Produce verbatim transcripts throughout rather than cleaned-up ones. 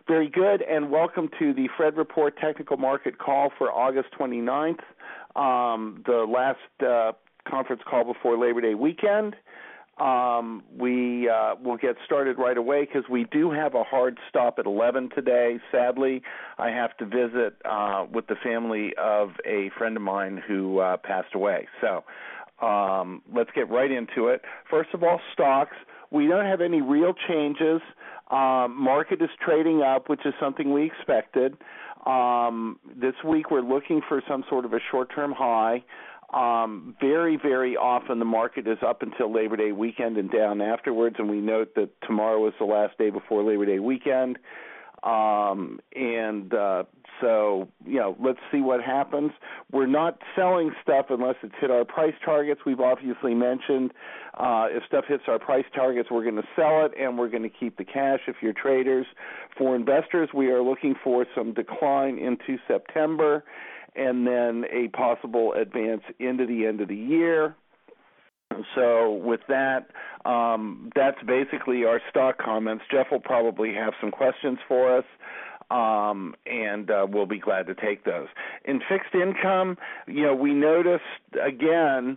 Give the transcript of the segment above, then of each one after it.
Very good, and welcome to the Fred Report Technical Market Call for August twenty-ninth, um, the last uh, conference call before Labor Day weekend. Um, we uh, will get started right away because we do have a hard stop at eleven today. Sadly, I have to visit uh, with the family of a friend of mine who uh, passed away. So um, let's get right into it. First of all, stocks. We don't have any real changes. Um, market is trading up, which is something we expected. Um, this week we're looking for some sort of a short-term high. Um, very, very often the market is up until Labor Day weekend and down afterwards, and we note that tomorrow is the last day before Labor Day weekend. Um, and uh, so, you know, let's see what happens. We're not selling stuff unless it's hit our price targets. We've obviously mentioned uh, if stuff hits our price targets, we're going to sell it, and we're going to keep the cash if you're traders. For investors, we are looking for some decline into September and then a possible advance into the end of the year. So with that, um, that's basically our stock comments. Jeff will probably have some questions for us, um, and uh, we'll be glad to take those. In fixed income, you know, we noticed, again,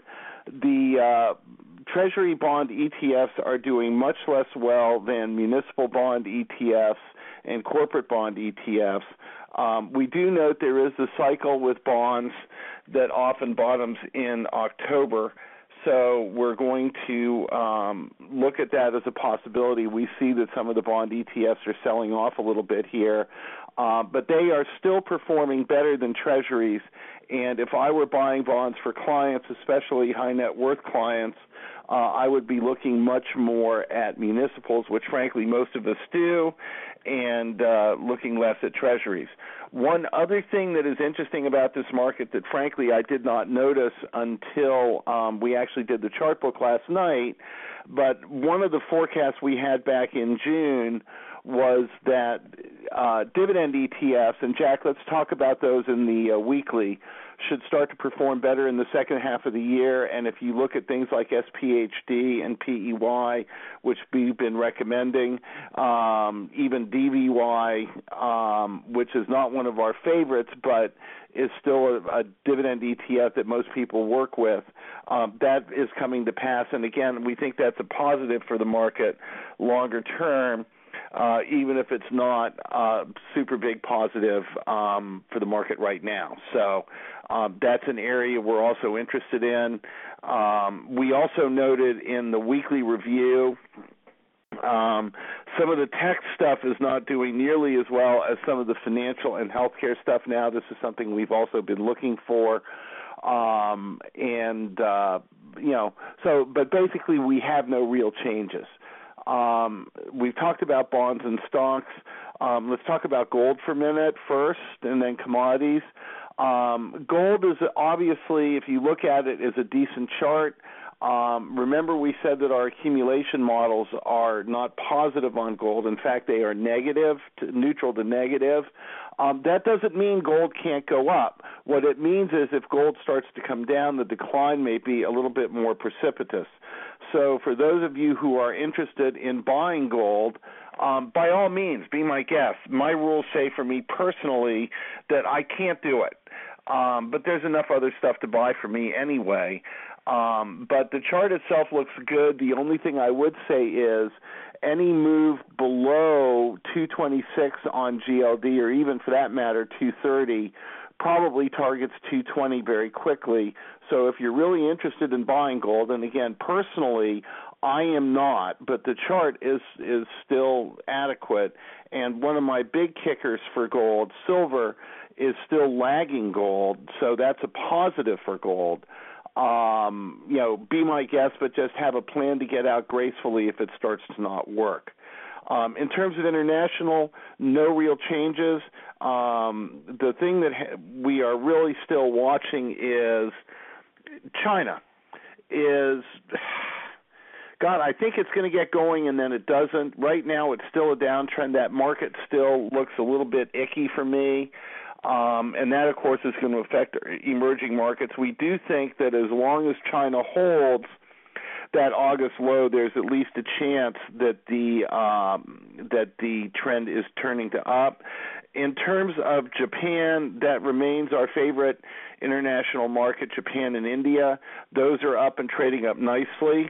the uh, Treasury bond E T Fs are doing much less well than municipal bond E T Fs and corporate bond E T Fs. Um, we do note there is a cycle with bonds that often bottoms in October. So we're going to um, look at that as a possibility. We see that some of the bond E T Fs are selling off a little bit here, uh, but they are still performing better than treasuries. And if I were buying bonds for clients, especially high net worth clients, uh, I would be looking much more at municipals, which frankly most of us do, and uh, looking less at treasuries. One other thing that is interesting about this market that frankly I did not notice until um, we actually did the chart book last night, but one of the forecasts we had back in June was that uh, dividend E T Fs, and Jack, let's talk about those in the uh, weekly, should start to perform better in the second half of the year. And if you look at things like S P H D and P E Y, which we've been recommending, um, even D V Y, um, which is not one of our favorites, but is still a, a dividend E T F that most people work with, um, that is coming to pass. And again, we think that's a positive for the market longer term. Uh, even if it's not uh, super big positive um, for the market right now. So um, that's an area we're also interested in. Um, we also noted in the weekly review um, some of the tech stuff is not doing nearly as well as some of the financial and healthcare stuff now. This is something we've also been looking for. Um, and, uh, you know, so, but basically we have no real changes. Um, we've talked about bonds and stocks. Um, let's talk about gold for a minute first, and then commodities. Um, gold is obviously, if you look at it, is a decent chart. Um, remember we said that our accumulation models are not positive on gold. In fact, they are negative, to neutral to negative. Um, that doesn't mean gold can't go up. What it means is if gold starts to come down, the decline may be a little bit more precipitous. So for those of you who are interested in buying gold, um, by all means, be my guest. My rules say for me personally that I can't do it, um, but there's enough other stuff to buy for me anyway. Um, but the chart itself looks good. The only thing I would say is any move below two twenty-six on G L D, or even for that matter two thirty, probably targets two twenty very quickly. So if you're really interested in buying gold, and again, personally, I am not, but the chart is is still adequate. And one of my big kickers for gold, silver, is still lagging gold, so that's a positive for gold. Um, you know, be my guest, but just have a plan to get out gracefully if it starts to not work. Um, in terms of international, no real changes. Um, the thing that ha- we are really still watching is China. Is God, I think it's going to get going, and then it doesn't. Right now, it's still a downtrend. That market still looks a little bit icky for me. Um, and that, of course, is going to affect emerging markets. We do think that as long as China holds, that August low, there's at least a chance that the um, that the trend is turning to up. In terms of Japan, that remains our favorite international market, Japan and India. Those are up and trading up nicely.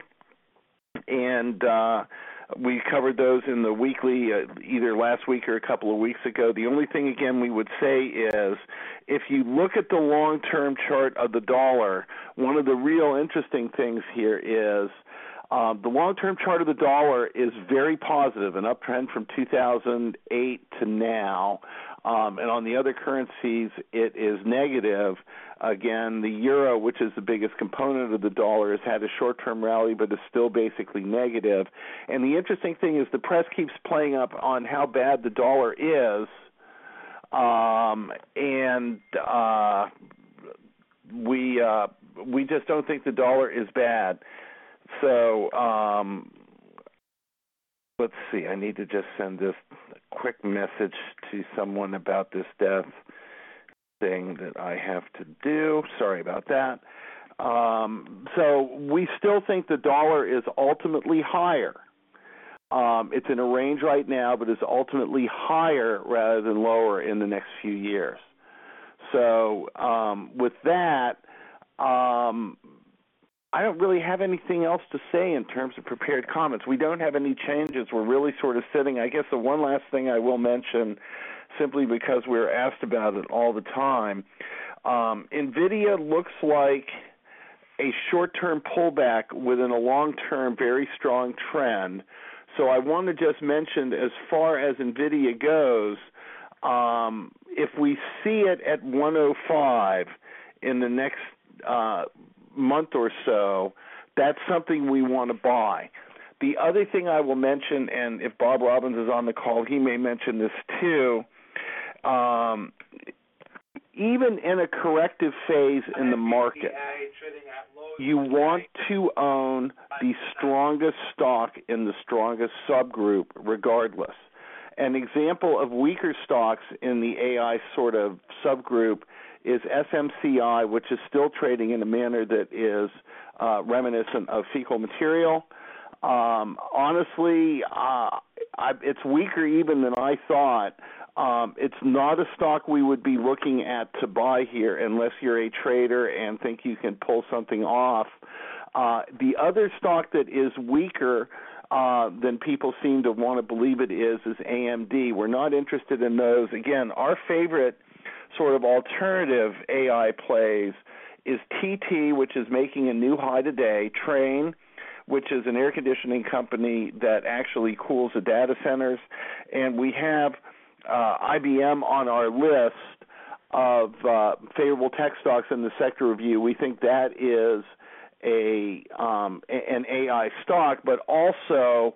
And uh, we covered those in the weekly uh, either last week or a couple of weeks ago. The only thing, again, we would say is if you look at the long-term chart of the dollar, one of the real interesting things here is Um, the long-term chart of the dollar is very positive, an uptrend from two thousand eight to now. Um, and on the other currencies, it is negative. Again, the euro, which is the biggest component of the dollar, has had a short-term rally, but is still basically negative. And the interesting thing is the press keeps playing up on how bad the dollar is, um, and uh, we uh, we just don't think the dollar is bad. So um, let's see. I need to just send this quick message to someone about this death thing that I have to do. Sorry about that. Um, so we still think the dollar is ultimately higher. Um, it's in a range right now, but is ultimately higher rather than lower in the next few years. So um, with that, um, I don't really have anything else to say in terms of prepared comments. We don't have any changes. We're really sort of sitting. I guess the one last thing I will mention, simply because we're asked about it all the time, um, NVIDIA looks like a short-term pullback within a long-term very strong trend. So I want to just mention, as far as NVIDIA goes, um, if we see it at one oh five in the next uh month or so, that's something we want to buy. The other thing I will mention, and if Bob Robbins is on the call, he may mention this too, um, even in a corrective phase in the market, you want to own the strongest stock in the strongest subgroup regardless. An example of weaker stocks in the A I sort of subgroup is S M C I, which is still trading in a manner that is uh, reminiscent of fecal material. Um, honestly, uh, I, it's weaker even than I thought. Um, it's not a stock we would be looking at to buy here unless you're a trader and think you can pull something off. Uh, the other stock that is weaker uh, than people seem to want to believe it is is A M D. We're not interested in those. Again, our favorite sort of alternative A I plays is T T, which is making a new high today, Trane, which is an air conditioning company that actually cools the data centers, and we have uh, I B M on our list of uh, favorable tech stocks in the sector review. We think that is a um, an A I stock, but also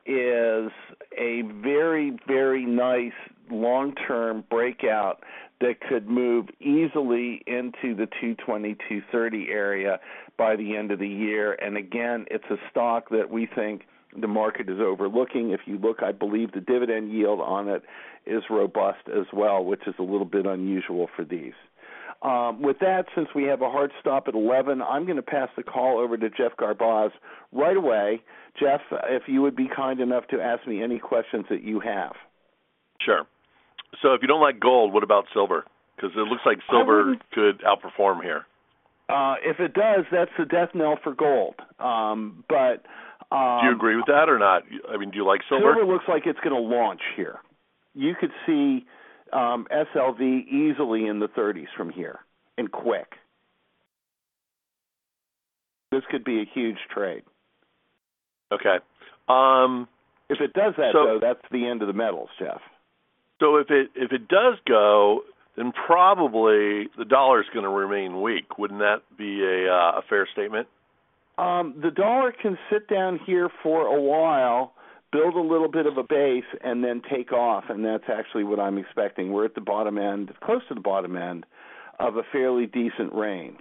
is a very, very nice long-term breakout that could move easily into the two twenty, two thirty area by the end of the year. And again, it's a stock that we think the market is overlooking. If you look, I believe the dividend yield on it is robust as well, which is a little bit unusual for these. Um, with that, since we have a hard stop at eleven, I'm going to pass the call over to Jeff Garbaz right away. Jeff, if you would be kind enough to ask me any questions that you have. Sure. So if you don't like gold, what about silver? Because it looks like silver could outperform here. Uh, if it does, that's the death knell for gold. Um, but um, do you agree with that or not? I mean, do you like silver? Silver looks like it's going to launch here. You could see um, S L V easily in the thirties from here, and quick. This could be a huge trade. Okay. Um, if it does that, so, though, that's the end of the metals, Jeff. So if it if it does go, then probably the dollar is going to remain weak. Wouldn't that be a uh, a fair statement? Um, the dollar can sit down here for a while, build a little bit of a base, and then take off, and that's actually what I'm expecting. We're at the bottom end, close to the bottom end, of a fairly decent range.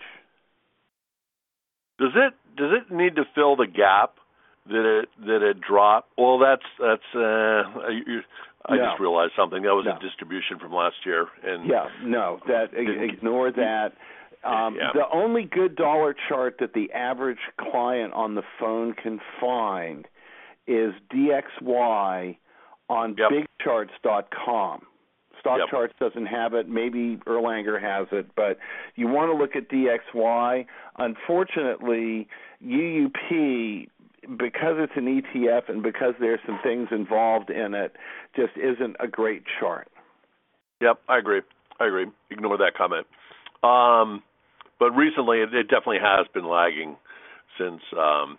Does it does it need to fill the gap that it that it dropped? Well, that's that's. Uh, you, I no. just realized something. That was no. a distribution from last year. And yeah, no, that ignore that. Um, yeah. The only good dollar chart that the average client on the phone can find is D X Y on Yep. big charts dot com. Stock Yep. Charts doesn't have it. Maybe Erlanger has it, but you want to look at D X Y. Unfortunately, U U P, because it's an E T F and because there's some things involved in it, just isn't a great chart. Yep, I agree. I agree. Ignore that comment. Um, but recently, it, it definitely has been lagging since, um,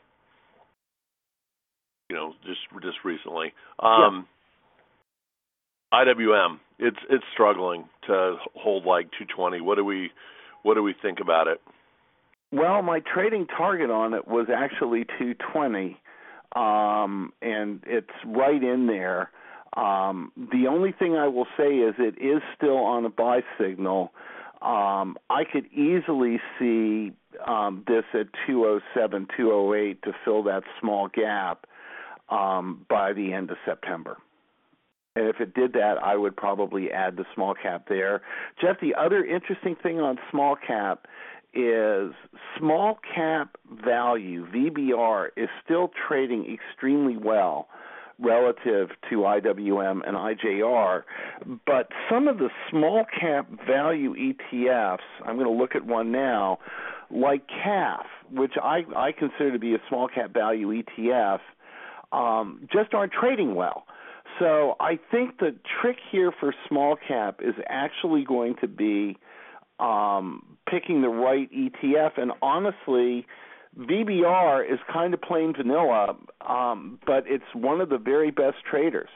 you know, just just recently. Um, yeah. I W M, it's it's struggling to hold like two twenty. What do we what do we think about it? Well, my trading target on it was actually two twenty, um, and it's right in there. Um, the only thing I will say is it is still on a buy signal. Um, I could easily see um, this at two oh seven, two oh eight to fill that small gap um, by the end of September. And if it did that, I would probably add the small cap there. Jeff, the other interesting thing on small cap is small cap value, V B R, is still trading extremely well relative to I W M and I J R. But some of the small cap value E T Fs, I'm going to look at one now, like C A F, which I, I consider to be a small cap value E T F, um, just aren't trading well. So I think the trick here for small cap is actually going to be um, picking the right E T F. And honestly, V B R is kind of plain vanilla, um, but it's one of the very best traders.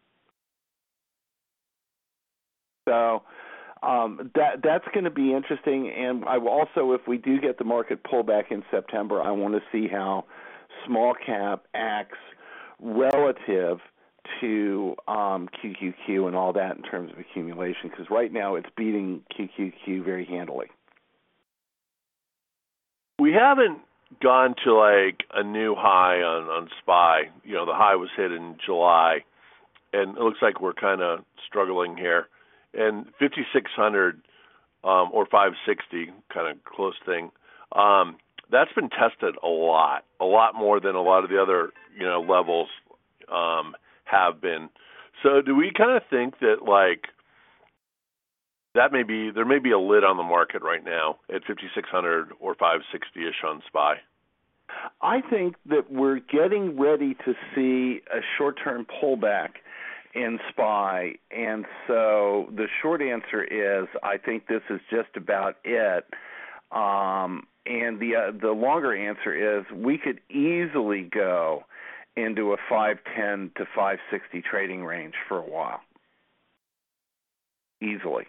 So um, that that's going to be interesting. And I will also, if we do get the market pullback in September, I want to see how small cap acts relative to um, Q Q Q and all that in terms of accumulation, because right now it's beating Q Q Q very handily. We haven't gone to like a new high on, on S P Y. You know, the high was hit in July, and it looks like we're kind of struggling here. And fifty-six hundred um, or five sixty, kind of close thing, um, that's been tested a lot, a lot more than a lot of the other, you know, levels um, have been. So do we kind of think that like that may be, there may be a lid on the market right now at fifty-six hundred or five sixty-ish on S P Y? I think that we're getting ready to see a short-term pullback in S P Y, and so the short answer is I think this is just about it. Um, and the uh, the longer answer is we could easily go into a five ten to five sixty trading range for a while. Easily.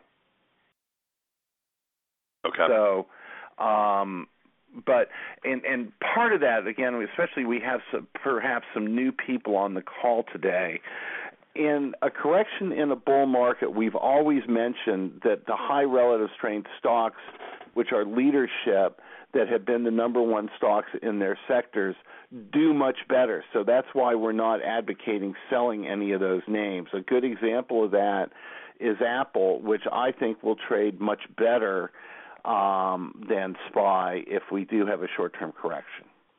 Okay. So, um, but and and part of that, again, especially we have some, perhaps some new people on the call today. In a correction in a bull market, we've always mentioned that the high relative strength stocks, which are leadership, that have been the number one stocks in their sectors, do much better. So that's why we're not advocating selling any of those names. A good example of that is Apple, which I think will trade much better um, than S P Y if we do have a short-term correction.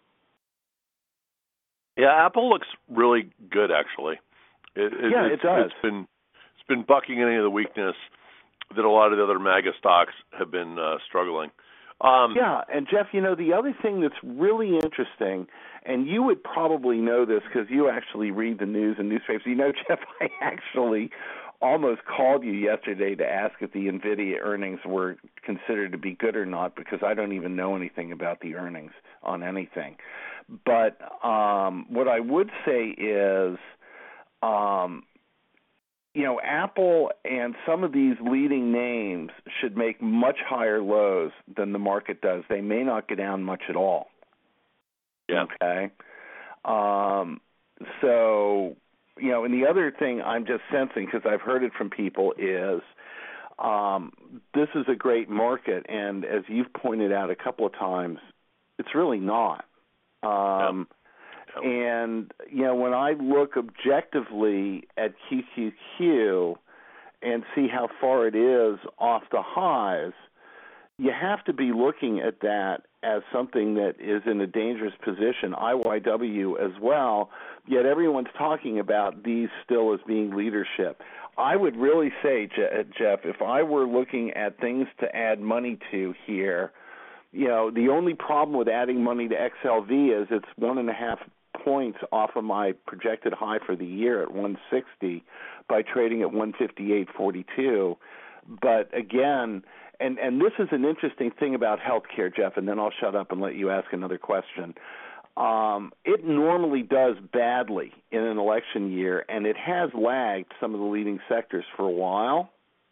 Yeah, Apple looks really good, actually. It, it, yeah, it's, it does. It's been it's been bucking any of the weakness that a lot of the other MAGA stocks have been uh, struggling. Um, yeah, and Jeff, you know, the other thing that's really interesting, and you would probably know this because you actually read the news and newspapers. You know, Jeff, I actually almost called you yesterday to ask if the NVIDIA earnings were considered to be good or not, because I don't even know anything about the earnings on anything. But um, what I would say is, um, you know, Apple and some of these leading names should make much higher lows than the market does. They may not go down much at all. Yeah. Okay. Um, so, you know, and the other thing I'm just sensing, because I've heard it from people, is um, this is a great market, and as you've pointed out a couple of times, it's really not. Um, yeah. Yeah. And, you know, when I look objectively at Q Q Q and see how far it is off the highs, you have to be looking at that as something that is in a dangerous position, I Y W as well, yet everyone's talking about these still as being leadership. I would really say, Jeff, if I were looking at things to add money to here, you know, the only problem with adding money to X L V is it's one and a half points off of my projected high for the year at one sixty by trading at one fifty-eight forty-two. But again, and, and this is an interesting thing about healthcare, Jeff, and then I'll shut up and let you ask another question. Um, it normally does badly in an election year, and it has lagged some of the leading sectors for a while.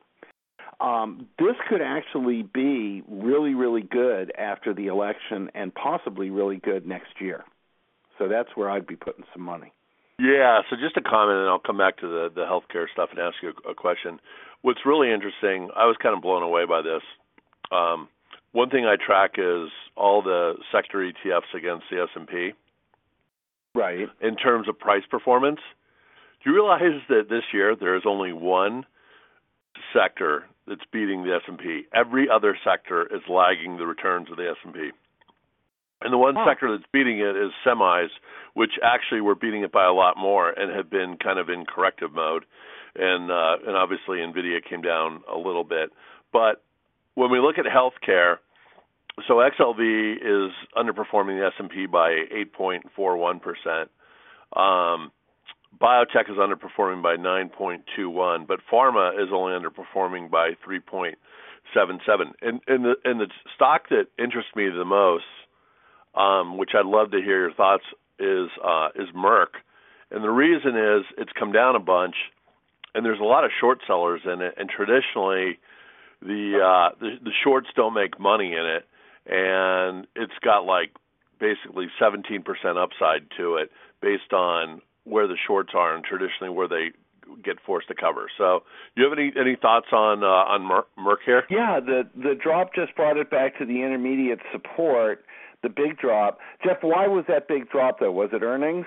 Um, this could actually be really, really good after the election and possibly really good next year. So that's where I'd be putting some money. Yeah, so just a comment, and I'll come back to the, the healthcare stuff and ask you a, a question. What's really interesting, I was kind of blown away by this. Um, one thing I track is all the sector E T Fs against the S and P. Right. In terms of price performance. Do you realize that this year there is only one sector that's beating the S and P? Every other sector is lagging the returns of the S and P. And the one oh. sector that's beating it is semis, which actually were beating it by a lot more and have been kind of in corrective mode. And uh, and obviously NVIDIA came down a little bit. But when we look at healthcare, so X L V is underperforming the S and P by eight point four one percent. Um, biotech is underperforming by nine point two one, but pharma is only underperforming by three point seven seven. And, and, the, and the stock that interests me the most, um, which I'd love to hear your thoughts, is uh, is Merck. And the reason is it's come down a bunch, and there's a lot of short sellers in it, and traditionally the uh, the, the shorts don't make money in it, and it's got like basically seventeen percent upside to it based on where the shorts are and traditionally where they get forced to cover. So, do you have any any thoughts on uh, on Merck, Merck here? Yeah, the the drop just brought it back to the intermediate support, the big drop. Jeff, why was that big drop though? Was it earnings?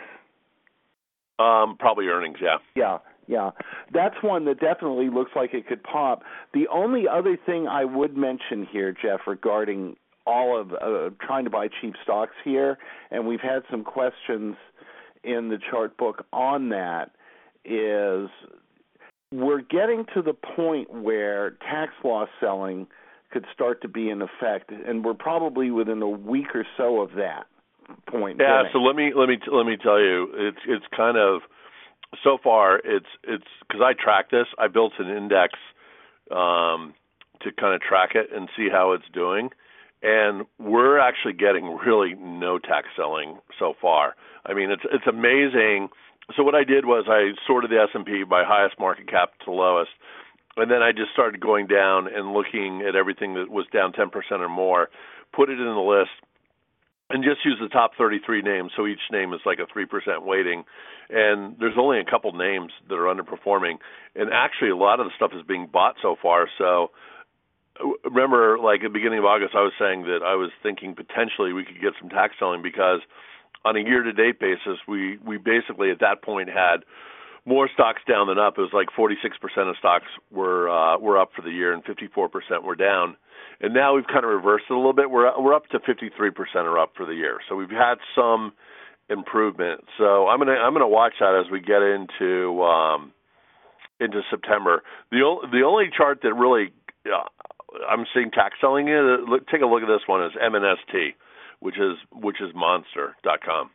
Um, probably earnings, yeah. Yeah, yeah. That's one that definitely looks like it could pop. The only other thing I would mention here, Jeff, regarding all of uh, trying to buy cheap stocks here, and we've had some questions in the chart book on that, is we're getting to the point where tax loss selling could start to be in effect, and we're probably within a week or so of that point. Yeah, getting. so let me let me let me tell you, it's it's kind of so far it's it's because I track this. I built an index um, to kind of track it and see how it's doing, and we're actually getting really no tax selling so far. I mean, it's it's amazing. So what I did was I sorted the S and P by highest market cap to lowest, and then I just started going down and looking at everything that was down ten percent or more, put it in the list, and just use the top thirty-three names. So each name is like a three percent weighting, and there's only a couple names that are underperforming, and actually a lot of the stuff is being bought so far. So remember, like at the beginning of August, I was saying that I was thinking potentially we could get some tax selling because on a year-to-date basis, we, we basically at that point had more stocks down than up. It was like forty-six percent of stocks were uh, were up for the year and fifty-four percent were down. And now we've kind of reversed it a little bit. We're we're up to fifty-three percent are up for the year. So we've had some improvement. So I'm gonna I'm gonna watch that as we get into um, into September. The o- the only chart that really uh, I'm seeing tax selling in. Look, take a look at this one. Is M N S T, which is which is monster dot com.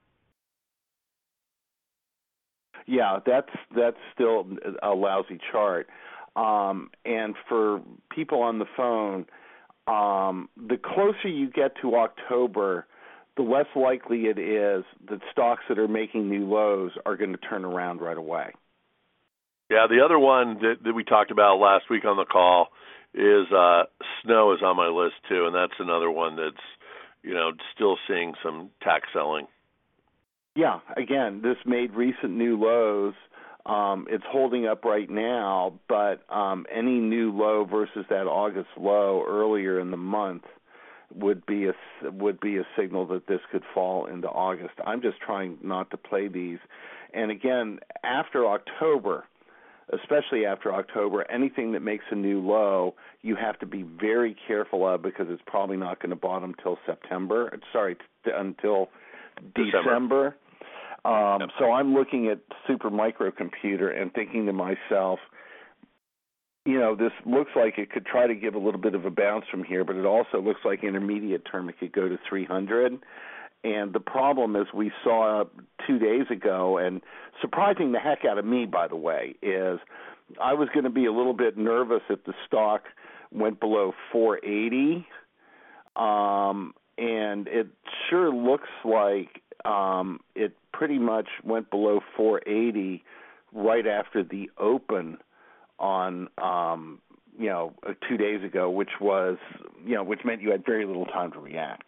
Yeah, that's that's still a lousy chart. Um, and for people on the phone, um, the closer you get to October, the less likely it is that stocks that are making new lows are going to turn around right away. Yeah, the other one that, that we talked about last week on the call is uh, Snow is on my list too, and that's another one that's, you know, still seeing some tax selling. Yeah, again, this made recent new lows. Um, it's holding up right now, but um, any new low versus that August low earlier in the month would be a would be a signal that this could fall into August. I'm just trying not to play these. And again, after October, especially after October, anything that makes a new low, you have to be very careful of because it's probably not going to bottom till September. Sorry, t- until December. December. Um, yep. So I'm looking at Super Microcomputer and thinking to myself, you know, this looks like it could try to give a little bit of a bounce from here, but it also looks like intermediate term it could go to three hundred. And the problem, as we saw two days ago, and surprising the heck out of me, by the way, is I was going to be a little bit nervous if the stock went below four eighty. Um, and it sure looks like um, it pretty much went below four eighty right after the open on, um, you know, two days ago, which was, you know, which meant you had very little time to react.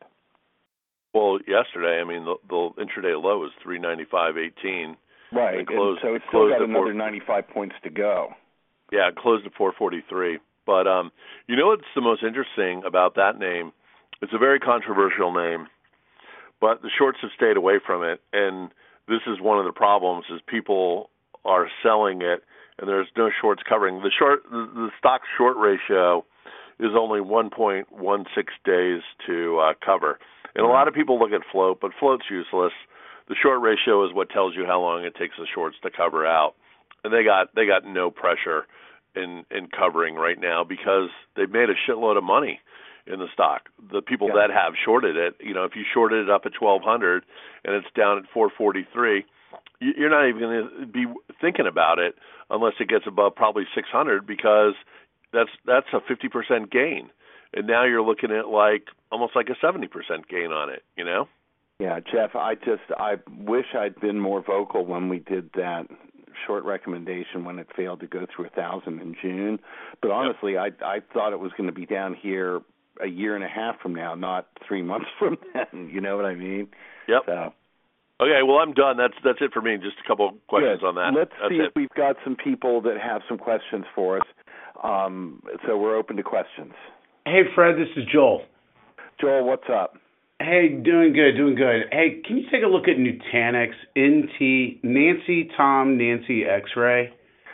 Well, yesterday, I mean, the, the intraday low was three ninety-five eighteen. Right, and closed, and so it's still got another four, ninety-five points to go. Yeah, it closed at four forty-three. But um, you know what's the most interesting about that name? It's a very controversial name, but the shorts have stayed away from it, and this is one of the problems: is people are selling it, and there's no shorts covering the short. The, the stock short ratio is only one point one six days to uh, cover. And a lot of people look at float, but float's useless. The short ratio is what tells you how long it takes the shorts to cover out. And they got they got no pressure in, in covering right now because they've made a shitload of money in the stock. The people yeah. that have shorted it, you know, if you shorted it up at twelve hundred and it's down at four forty-three, you're not even going to be thinking about it unless it gets above probably six hundred because that's that's a fifty percent gain. And now you're looking at like almost like a seventy percent gain on it, you know? Yeah, Jeff, I just I wish I'd been more vocal when we did that short recommendation when it failed to go through a thousand in June. But honestly, yep. I I thought it was going to be down here a year and a half from now, not three months from then. You know what I mean? Yep. So. Okay, well, I'm done. That's that's it for me. Just a couple questions Good. on that. Let's that's see it. if we've got some people that have some questions for us. Um, so we're open to questions. Hey, Fred, this is Joel. Joel, what's up? Hey, doing good, doing good. Hey, can you take a look at Nutanix, N T, Nancy, Tom, Nancy, X-Ray?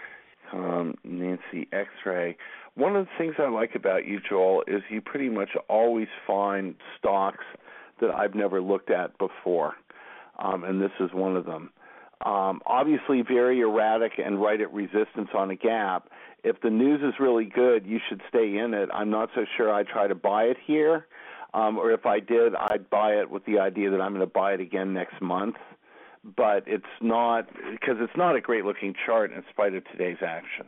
Um, Nancy, X-Ray. One of the things I like about you, Joel, is you pretty much always find stocks that I've never looked at before, um, and this is one of them. Um, obviously very erratic and right at resistance on a gap. If the news is really good, you should stay in it. I'm not so sure I'd try to buy it here, um, or if I did, I'd buy it with the idea that I'm going to buy it again next month. But it's not, because it's not a great-looking chart in spite of today's action.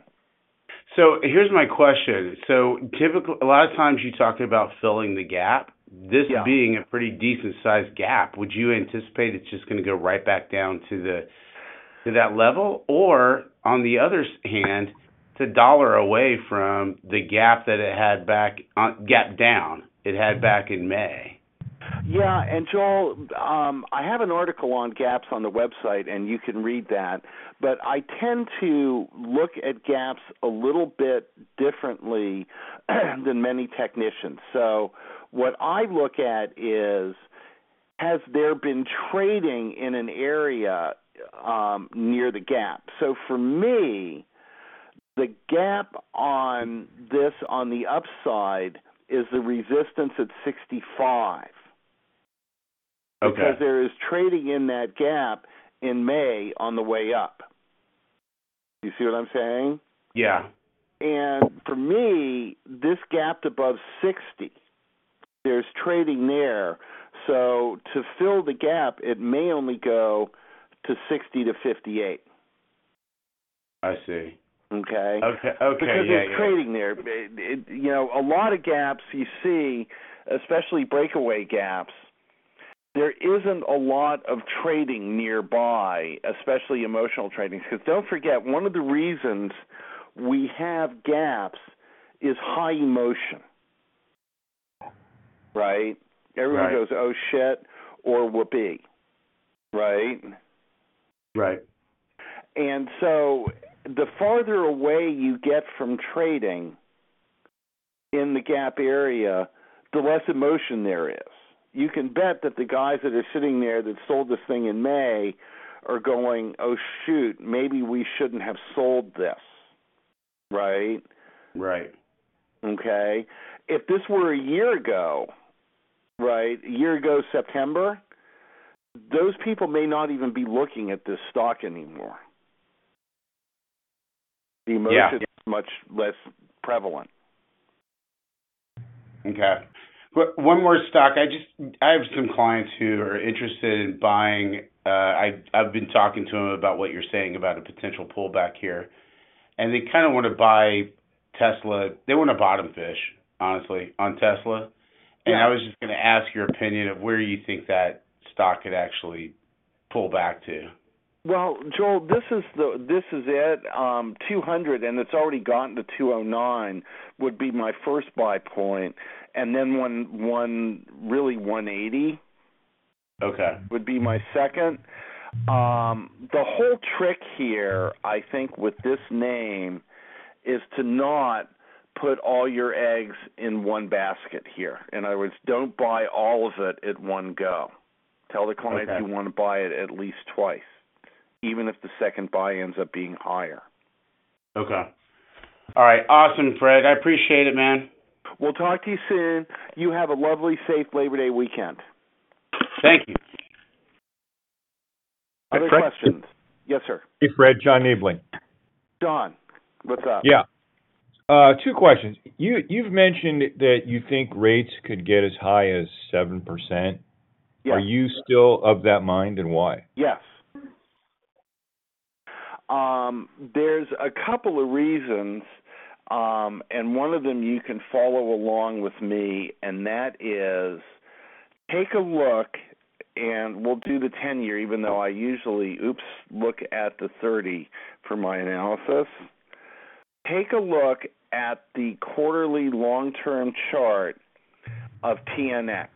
So here's my question. So typically, a lot of times you talk about filling the gap. This yeah. being a pretty decent-sized gap, would you anticipate it's just going to go right back down to the to that level? Or, on the other hand, it's a dollar away from the gap that it had back, uh, gap down, it had back in May. Yeah, and Joel, um, I have an article on gaps on the website, and you can read that. But I tend to look at gaps a little bit differently than many technicians. So what I look at is, has there been trading in an area um, near the gap? So for me, the gap on this on the upside is the resistance at sixty-five. Okay. Because there is trading in that gap in May on the way up. You see what I'm saying? Yeah. And for me, this gapped above sixty. There's trading there. So to fill the gap, it may only go to sixty to fifty-eight. I see. Okay. Okay. Okay. Because yeah, there's yeah. trading there. It, it, you know, a lot of gaps you see, especially breakaway gaps, there isn't a lot of trading nearby, especially emotional trading. Because don't forget, one of the reasons we have gaps is high emotion, right? Everyone Right. goes, oh, shit, or whoopee, right? Right. And so the farther away you get from trading in the gap area, the less emotion there is. You can bet that the guys that are sitting there that sold this thing in May are going, oh, shoot, maybe we shouldn't have sold this. right? Right. Okay. If this were a year ago, right, a year ago September, those people may not even be looking at this stock anymore. The emotion Yeah. is much less prevalent. Okay. But one more stock. I just I have some clients who are interested in buying. Uh, I I've been talking to them about what you're saying about a potential pullback here, and they kind of want to buy Tesla. They want to bottom fish, honestly, on Tesla. And Yeah. I was just going to ask your opinion of where you think that stock could actually pull back to. Well, Joel, this is the this is it. Um, two hundred, and it's already gotten to two oh nine. Would be my first buy point, and then one one really one eighty Okay. would be my second. Um, the whole trick here, I think, with this name, is to not put all your eggs in one basket here. In other words, don't buy all of it at one go. Tell the client Okay. you want to buy it at least twice, even if the second buy ends up being higher. Okay. All right. Awesome, Fred. I appreciate it, man. We'll talk to you soon. You have a lovely, safe Labor Day weekend. Thank you. Other Fred? questions? Yes, sir. Hey, Fred, John Niebling. John, what's up? Yeah. Uh, two questions. You, you've mentioned that you think rates could get as high as seven percent. Yes. Are you still of that mind, and why? Yes. Um, there's a couple of reasons, um, and one of them you can follow along with me, and that is take a look, and we'll do the ten-year, even though I usually, oops, look at the thirty for my analysis. Take a look at the quarterly long-term chart of T N X.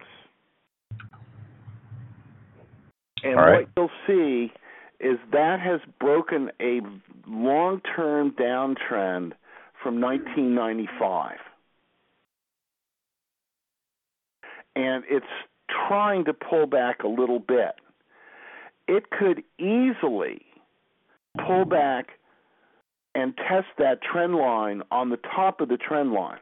And All right. what you'll see is that has broken a long-term downtrend from nineteen ninety-five. And it's trying to pull back a little bit. It could easily pull back and test that trend line on the top of the trend line,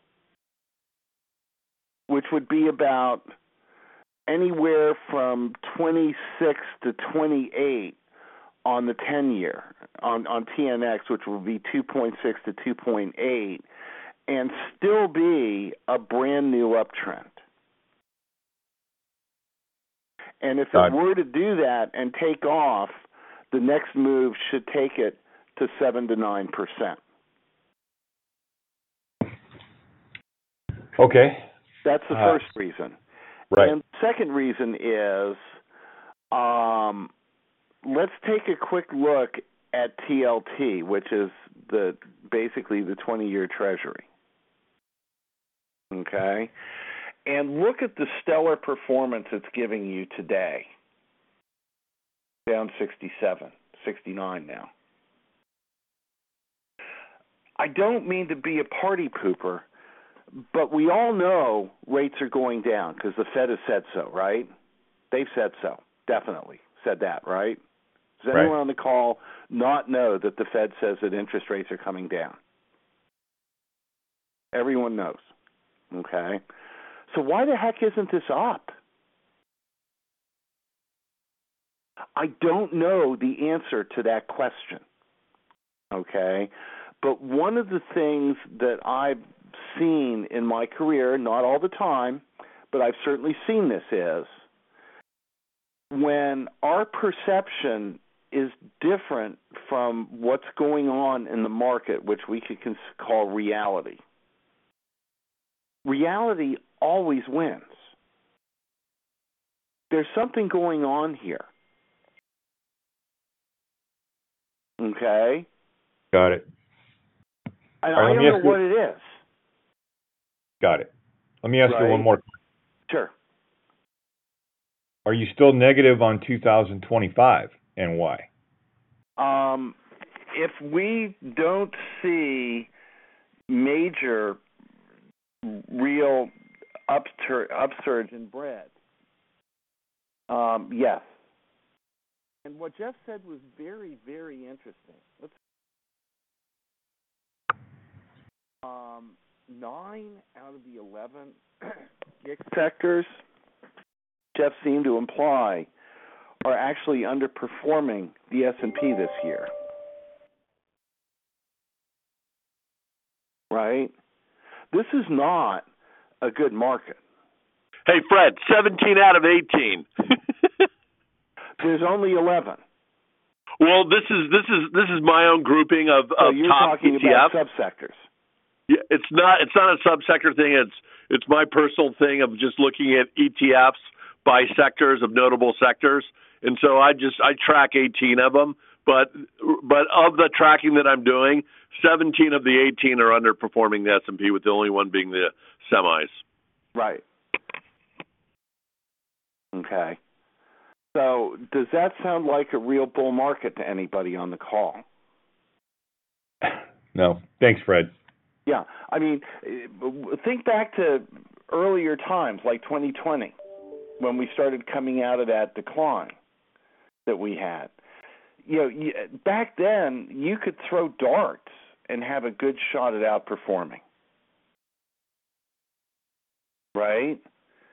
which would be about anywhere from twenty-six to twenty-eight on the ten-year, on, on T N X, which will be two point six to two point eight, and still be a brand new uptrend. And if it Got it. were to do that and take off, the next move should take it to seven to nine percent. Okay. That's the Uh, first reason. Right. And the second reason is, um, let's take a quick look at T L T, which is the basically the twenty-year Treasury. Okay? And look at the stellar performance it's giving you today. Down sixty-seven, sixty-nine now. I don't mean to be a party pooper, but we all know rates are going down because the Fed has said so, right? They've said so, definitely said that, right? Does anyone Right. on the call not know that the Fed says that interest rates are coming down? Everyone knows, okay? So why the heck isn't this up? I don't know the answer to that question, okay? But one of the things that I've seen in my career, not all the time, but I've certainly seen this, is when our perception is different from what's going on in the market, which we could call reality. Reality always wins. There's something going on here. Okay? Got it. And All right, I let don't me know ask you- what it is. Got it. Let me ask you Right. one more. Sure. Are you still negative on two thousand twenty-five, and why? Um, if we don't see major real uptur- upsurge in bread, um, yes. And what Jeff said was very, very interesting. Let's Um, nine out of the eleven G I C sectors, Jeff seemed to imply, are actually underperforming the S and P this year. Right? This is not a good market. Hey, Fred, seventeen out of eighteen. There's only eleven. Well, this is this is this is my own grouping of, so of you're top talking E T F. about subsectors. Yeah, it's not it's not a subsector thing. It's it's my personal thing of just looking at E T Fs by sectors of notable sectors, and so I just I track eighteen of them. But but of the tracking that I'm doing, seventeen of the eighteen are underperforming the S and P, with the only one being the semis. Right. Okay. So does that sound like a real bull market to anybody on the call? No. Thanks, Fred. Yeah. I mean, think back to earlier times like twenty twenty when we started coming out of that decline that we had. You know, back then you could throw darts and have a good shot at outperforming. Right?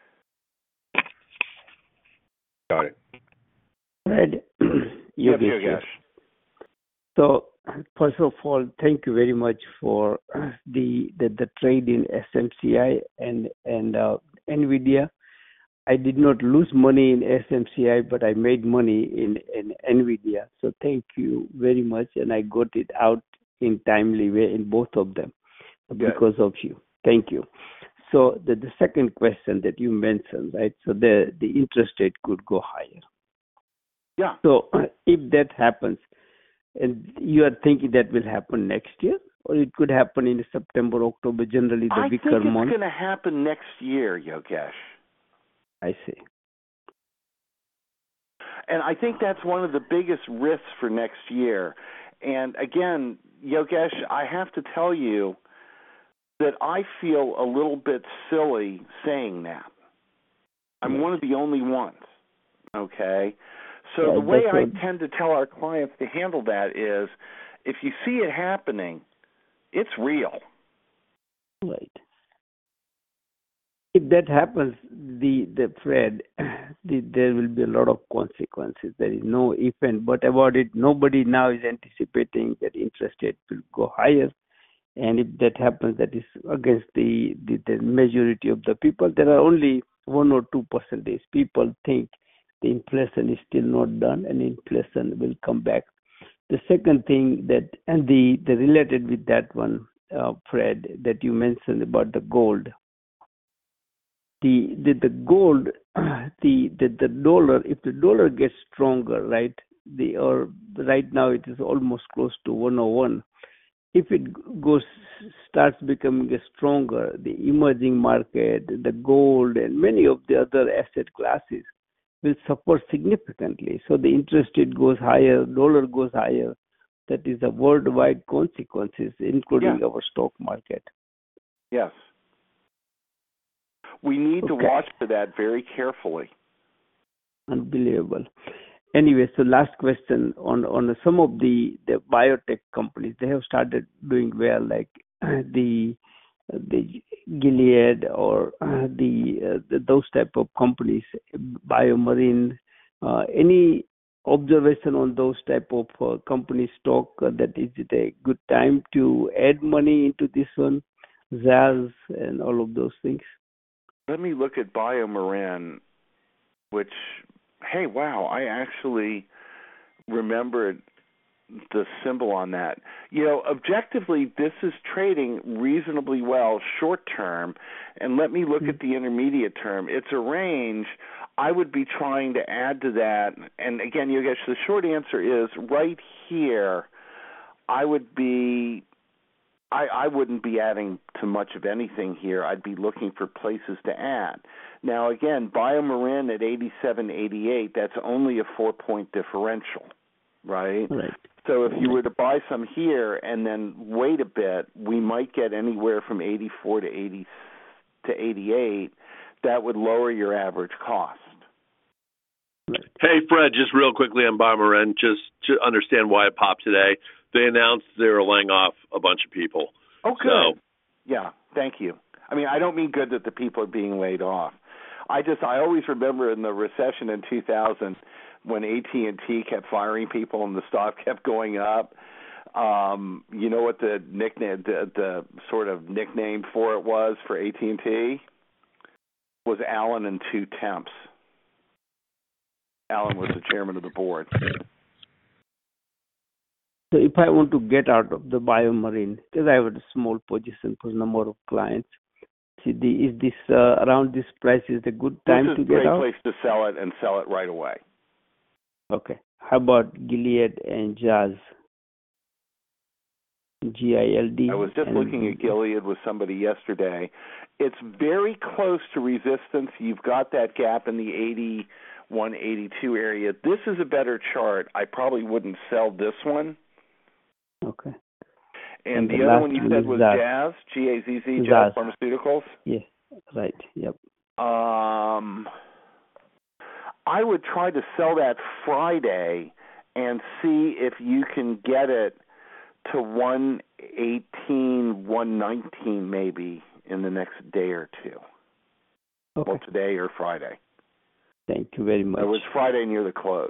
Got it. Fred, you Yep, Yogesh. So, first of all, thank you very much for the the, the trade in S M C I and and uh, NVIDIA. I did not lose money in S M C I, but I made money in, in NVIDIA. So thank you very much, and I got it out in timely way in both of them because of you. Thank you. So the, the second question that you mentioned, right? So the, the interest rate could go higher. Yeah. So if that happens, and you are thinking that will happen next year, or it could happen in September, October, generally the I weaker think it's month? going to happen next year, Yogesh. I see. And I think that's one of the biggest risks for next year. And again, Yogesh, I have to tell you that I feel a little bit silly saying that. I'm Yes. one of the only ones, okay? So Yeah, the way that's I what- tend to tell our clients to handle that is, if you see it happening, it's real. Right. If that happens, the the Fred, the, there will be a lot of consequences. There is no if and but about it. Nobody now is anticipating that interest rate will go higher, and if that happens, that is against the the, the majority of the people. There are only one or two percentage people think the inflation is still not done, and inflation will come back. The second thing that and the the related with that one, uh, Fred, that you mentioned about the gold. The, the the gold, the, the the dollar. If the dollar gets stronger, right? The or right now it is almost close to one oh one. If it goes starts becoming stronger, the emerging market, the gold, and many of the other asset classes will suffer significantly. So the interest rate goes higher, dollar goes higher. That is a worldwide consequences, including Yeah. our stock market. Yes. We need to Okay. watch for that very carefully. Unbelievable. Anyway, so last question on on some of the the biotech companies. They have started doing well, like the the Gilead or the, uh, the those type of companies, BioMarin. Uh, any observation on those type of uh, company stock? Uh, that is it a good time to add money into this one, Zaz and all of those things? Let me look at BioMarin, which, hey, wow, I actually remembered the symbol on that. You know, objectively, this is trading reasonably well short term, and let me look mm-hmm. at the intermediate term. It's a range. I would be trying to add to that, and again, Yogesh, the short answer is right here, I would be I, I wouldn't be adding to much of anything here. I'd be looking for places to add. Now, again, BioMarin at eighty-seven eighty-eight, that's only a four-point differential, right? Right. So if you were to buy some here and then wait a bit, we might get anywhere from eighty-four to eighty to eighty-eight. That would lower your average cost. Right. Hey, Fred, just real quickly on BioMarin, just to understand why it popped today. They announced they were laying off a bunch of people. Oh, good. So, yeah. I don't mean good that the people are being laid off. I just I always remember in the recession in two thousand when A T and T kept firing people and the stock kept going up. Um, you know what the nickname, the, the sort of nickname for it was for A T and T? Was Allen and two temps. Allen was the chairman of the board. So if I want to get out of the BioMarin, because I have a small position for a number of clients, see the, is this uh, around this price is a good time to get out? This is a great place to sell it and sell it right away. Okay. How about Gilead and Jazz? G I L D. I was just looking at Gilead with somebody yesterday. It's very close to resistance. You've got that gap in the eighty-one, eighty-two area. This is a better chart. I probably wouldn't sell this one. Okay. And, and the, the other one you said was Jazz, G A Z Z, Jazz Pharmaceuticals? Yeah, right, yep. Um, I would try to sell that Friday and see if you can get it to one eighteen, one nineteen maybe in the next day or two. Okay. Well, today or Friday. Thank you very much. It was Friday near the close.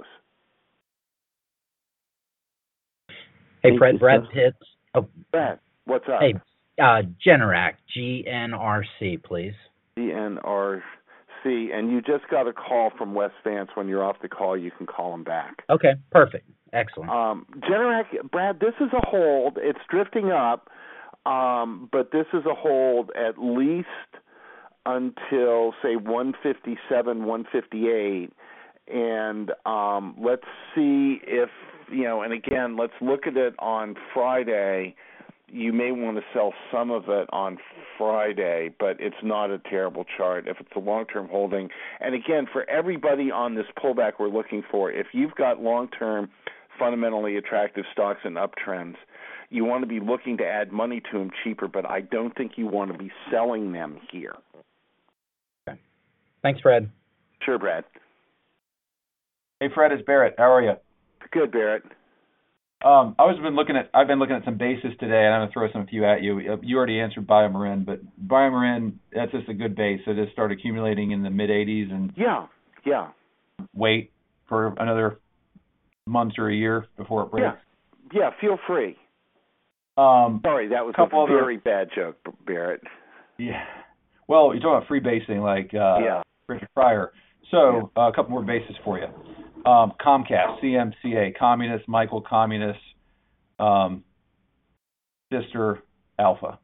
Hey, Thank Fred, you, Brad sir. Pitts. Oh, Brad, what's up? hey, uh, Generac, G N R C, please. G N R C, and you just got a call from Wes Vance. When you're off the call, you can call him back. Okay, perfect. Excellent. Um, Generac, Brad, this is a hold. It's drifting up, um, but this is a hold at least until, say, one fifty-seven, one fifty-eight. And um, let's see if, you know, and again, let's look at it on Friday. You may want to sell some of it on Friday, but it's not a terrible chart if it's a long-term holding. And again, for everybody on this pullback we're looking for, if you've got long-term fundamentally attractive stocks and uptrends, you want to be looking to add money to them cheaper, but I don't think you want to be selling them here. Okay. Thanks, Fred. Sure, Brad. Hey, Fred, it's Barrett. How are you? Good, Barrett. Um, I was been looking at. I've been looking at some bases today, and I'm gonna throw some few at you. You already answered BioMarin, but BioMarin, that's just a good base. So just start accumulating in the mid eighties and yeah, yeah. Wait for another month or a year before it breaks. Yeah, yeah. Feel free. Um, Sorry, that was a couple very other, bad joke, Barrett. Yeah. Well, you're talking about free basing like uh, yeah. Richard Pryor. So yeah. uh, a couple more bases for you. Um, Comcast, C M C A, Communist, Michael Communist, um, Sister Alpha.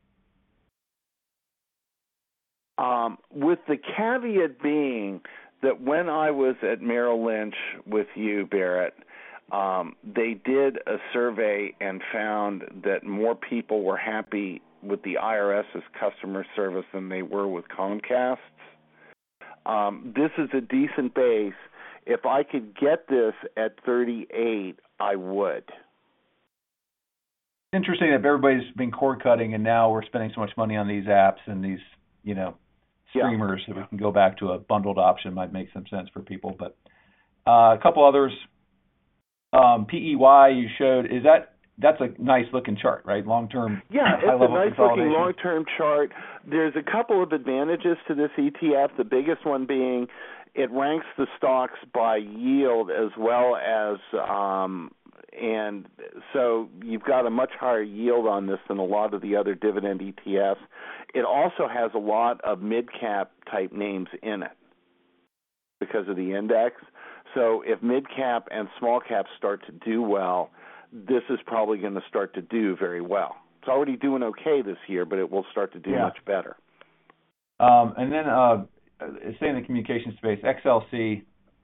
Um, with the caveat being that when I was at Merrill Lynch with you, Barrett, um, they did a survey and found that more people were happy with the IRS's customer service than they were with Comcast's. Um, this is a decent base. If I could get this at thirty-eight, I would. Interesting that everybody's been cord cutting, and now we're spending so much money on these apps and these, you know, streamers yeah. that we can go back to a bundled option. Might make some sense for people. But uh, a couple others. Um, P E Y you showed, is that that's a nice looking chart, right? Long term. Yeah, it's a nice looking long term chart. There's a couple of advantages to this E T F. The biggest one being it ranks the stocks by yield as well as, um, and so you've got a much higher yield on this than a lot of the other dividend E T Fs. It also has a lot of mid-cap type names in it because of the index. So if mid-cap and small-cap start to do well, this is probably going to start to do very well. It's already doing okay this year, but it will start to do yeah. much better. Um, and then uh, stay in the communication space, X L C,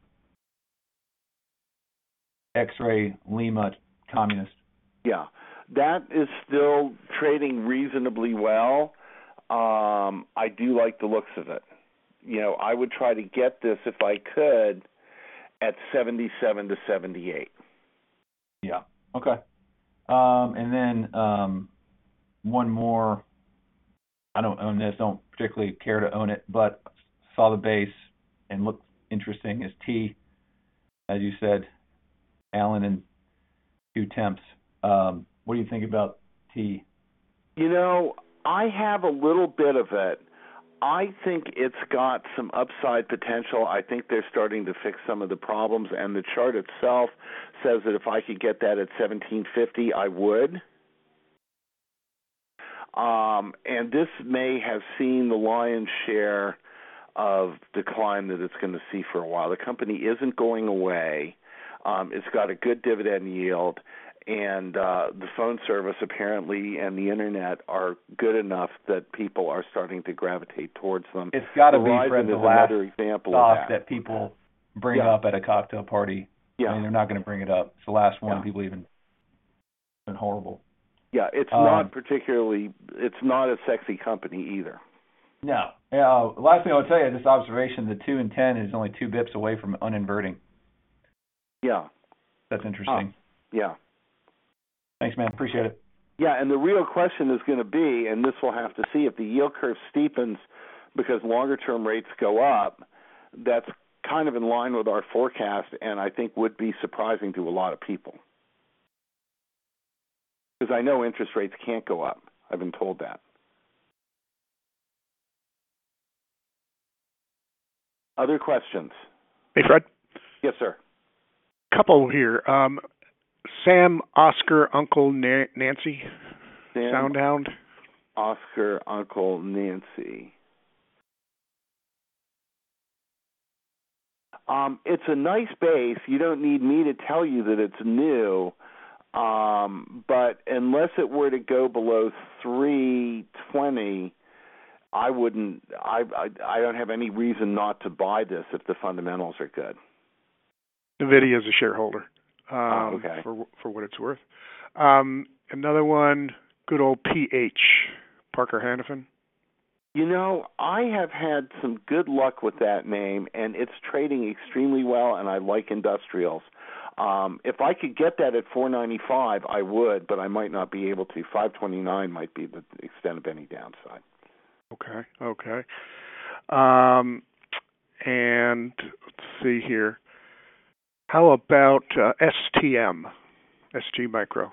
X-Ray, Lima, Communist. Yeah, that is still trading reasonably well. Um, I do like the looks of it. You know, I would try to get this if I could at seventy-seven to seventy-eight. Yeah. Okay. Um, and then um, one more. I don't own this. Don't particularly care to own it, but saw the base and looked interesting. Is T, as you said, Allen and two temps. Um, what do you think about T? You know, I have a little bit of it. I think it's got some upside potential. I think they're starting to fix some of the problems, and the chart itself says that if I could get that at seventeen fifty, I would. Um, and this may have seen the lion's share of decline that it's going to see for a while. The company isn't going away. Um, it's got a good dividend yield, and uh, the phone service apparently and the internet are good enough that people are starting to gravitate towards them. It's got to be, Verizon Fred, the is last another example stock of that. that people bring Yeah. up at a cocktail party. Yeah. I mean, they're not going to bring it up. It's the last one Yeah. people even. It's been horrible. Yeah, it's Um, not particularly. It's not a sexy company either. No. Uh, last thing I would tell you, this observation: the two and ten is only two bips away from uninverting. Yeah. That's interesting. Ah, yeah. Thanks, man. Appreciate it. Yeah, and the real question is going to be, and this we'll have to see, if the yield curve steepens because longer-term rates go up, that's kind of in line with our forecast, and I think would be surprising to a lot of people. Because I know interest rates can't go up. I've been told that. Other questions? Hey, Fred. Yes, sir. Couple here. Um, Sam, Oscar, Uncle Na- Nancy, Sam, Soundhound. Oscar, Uncle Nancy. Um, it's a nice base. You don't need me to tell you that it's new. Um, but unless it were to go below three twenty, I wouldn't. I, I I don't have any reason not to buy this if the fundamentals are good. NVIDIA is a shareholder. Um, oh, okay. For for what it's worth. Um, another one, good old P H, Parker Hannifin. You know, I have had some good luck with that name, and it's trading extremely well, and I like industrials. Um, if I could get that at four ninety-five, I would, but I might not be able to. five twenty-nine might be the extent of any downside. Okay, okay. Um, and let's see here. How about uh, S T M, S G Micro?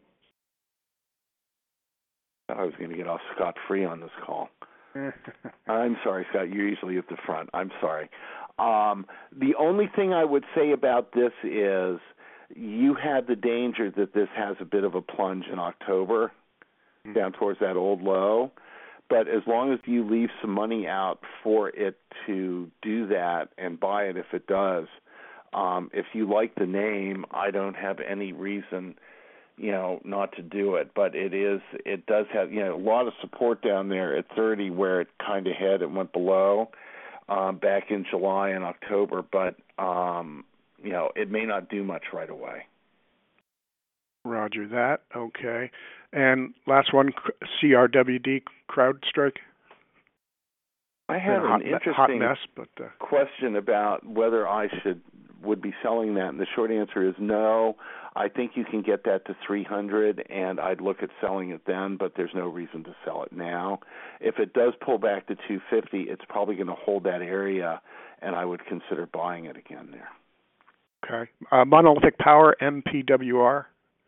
I was going to get off scot-free on this call. I'm sorry, Scott. You're usually at the front. I'm sorry. Um, the only thing I would say about this is you had the danger that this has a bit of a plunge in October mm-hmm. down towards that old low. But as long as you leave some money out for it to do that and buy it if it does, um, if you like the name, I don't have any reason you know, not to do it, but it is, it does have, you know, a lot of support down there at thirty where it kind of hit and went below um, back in July and October, but, um, you know, it may not do much right away. Roger that. Okay. And last one, C R W D, CrowdStrike. I had an hot, interesting hot mess, but, uh... question about whether I should would be selling that, and the short answer is no. I think you can get that to three hundred, and I'd look at selling it then, but there's no reason to sell it now. If it does pull back to two fifty, it's probably going to hold that area, and I would consider buying it again there. Okay. Uh, Monolithic Power, M P W R.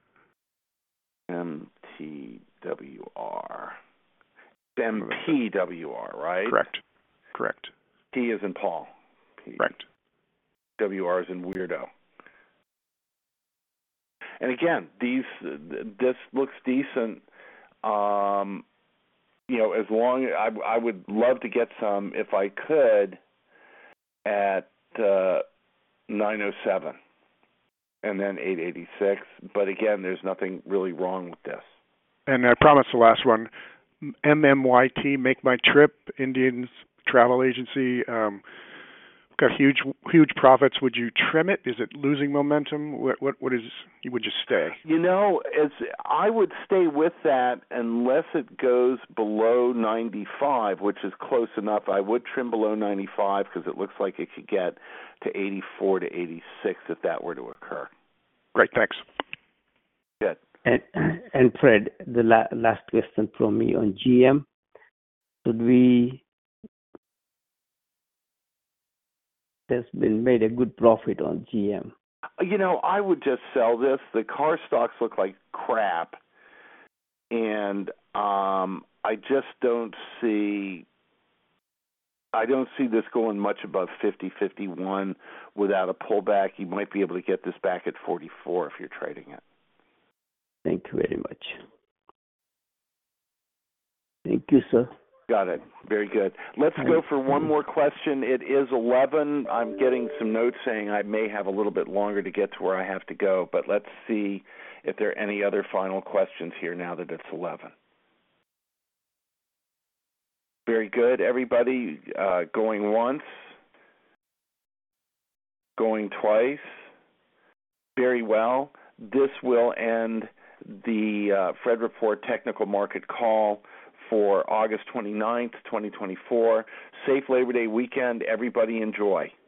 M T W R. M P W R, right? Correct. Correct. P is in Paul. P. Correct. W R is in weirdo. And again, these this looks decent. Um, you know, as long I I would love to get some if I could at uh, nine oh seven and then eight eighty-six. But again, there's nothing really wrong with this. And I promise the last one, M M Y T, Make My Trip, Indians Travel Agency. Um, got huge huge profits. Would you trim it? Is it losing momentum? What what what is? You would just stay? You know, it's I would stay with that unless it goes below ninety-five, which is close enough. I would trim below ninety-five because it looks like it could get to eighty-four to eighty-six if that were to occur. Great, thanks. Good. And and Fred, the la- last question from me on G M. Should we? There's been made a good profit on G M. You know, I would just sell this. The car stocks look like crap, and um, I just don't see I don't see this going much above fifty, fifty-one without a pullback. You might be able to get this back at forty-four if you're trading it. Thank you very much. Thank you, sir. Got it. Very good. Let's go for one more question. It is eleven. I'm getting some notes saying I may have a little bit longer to get to where I have to go, but let's see if there are any other final questions here now that it's eleven. Very good. Everybody uh, going once, going twice. Very well. This will end the uh, Fred Report Technical Market Call for August twenty-ninth, twenty twenty-four. Safe Labor Day weekend. Everybody enjoy.